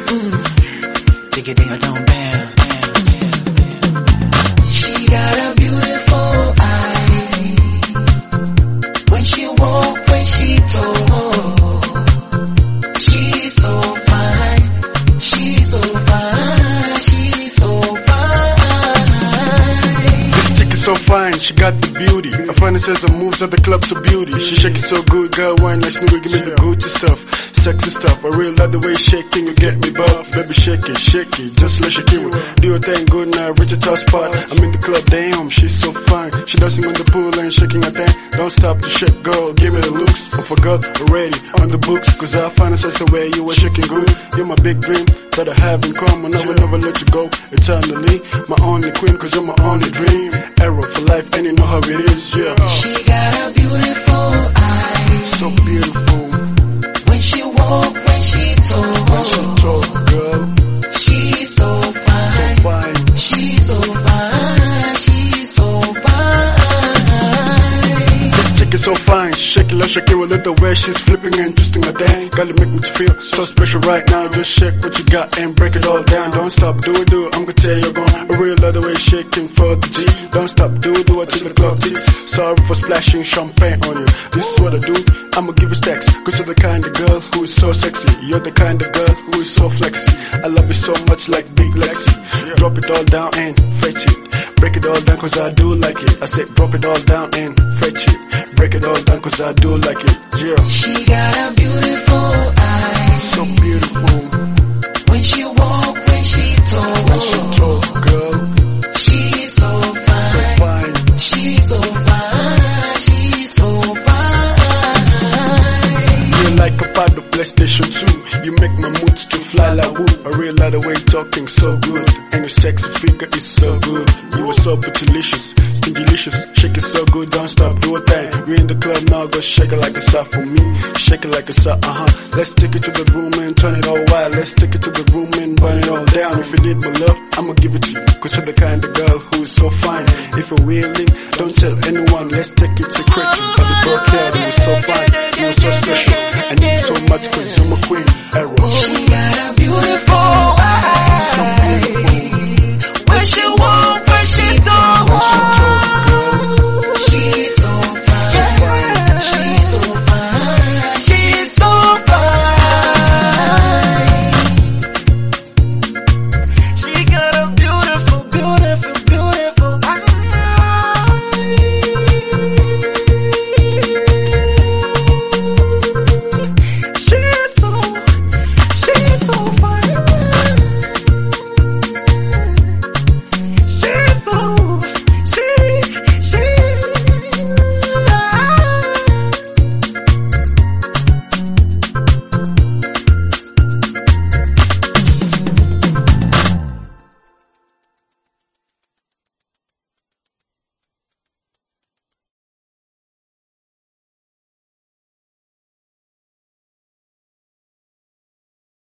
Dig it, don't bam. She got a beautiful eye. When she walk, when she talk, she's so fine. She's so fine. She's so fine. This chick is so fine, she got the beauty. I find it says her moves at the club so beauty. She shake it so good, girl, wine like Snoopy, give me the Gucci stuff, sexy stuff. I really love the way you shaking, you get me buff. Baby, shake it, just let Shakira do your thing good now, reach a top spot. I'm in the club, damn, she's so fine. She dancing on the pool and shaking her thing. Don't stop to shake, girl, give me the looks. I forgot already on the books, cause I find it says the way you were shaking good. You're my big dream that I have in common. I will never let you go eternally. My only queen, cause you're my only dream. Arrow for life, and you know how it is, yeah. She got a beautiful eye. So beautiful. When she walk, when she talk, When she talk, girl, she's so fine. so fine. She's so fine. She's so fine. This chick is so fine, she shake it like Shakira, look the way she's flipping and twisting her thing. Gotta make me feel so special right now. Just shake what you got and break it all down. Don't stop, do it, I'm gonna tell you gone. I really love the way you're shaking for the G. Don't stop, do it till the clock ticks. Sorry for splashing champagne on you. This is what I do, I'ma give you stacks. Cause you're the kind of girl who is so sexy. You're the kind of girl who is so flexy. I love you so much like Big Lexi. Drop it all down and fetch it. Break it all down cause I do like it. I said drop it all down and fetch it. Break it all down cause I do like it, yeah. She got a beautiful eye. So beautiful. When she walk, when she talk, When she talk, girl, she's so fine. so fine. She's so fine. She's so fine. You're like a part of PlayStation 2. You make my moods to fly like woo. I really like the way you're talking so good. And your sexy figure is so good. You are so bootylicious, stingy-licious. Shake it so good, don't stop, do a thing. We in the club now, go shake it like a sock for me. Shake it like a sock, Let's take it to the room and turn it all wild. Let's take it to the room and burn it all down. If you need my love, I'ma give it to you. Cause you're the kind of girl who is so fine. If you're willing, don't tell anyone. Let's take it secret. But the broke hair, you're so fine. You're so special. I need you so much cause you're my queen.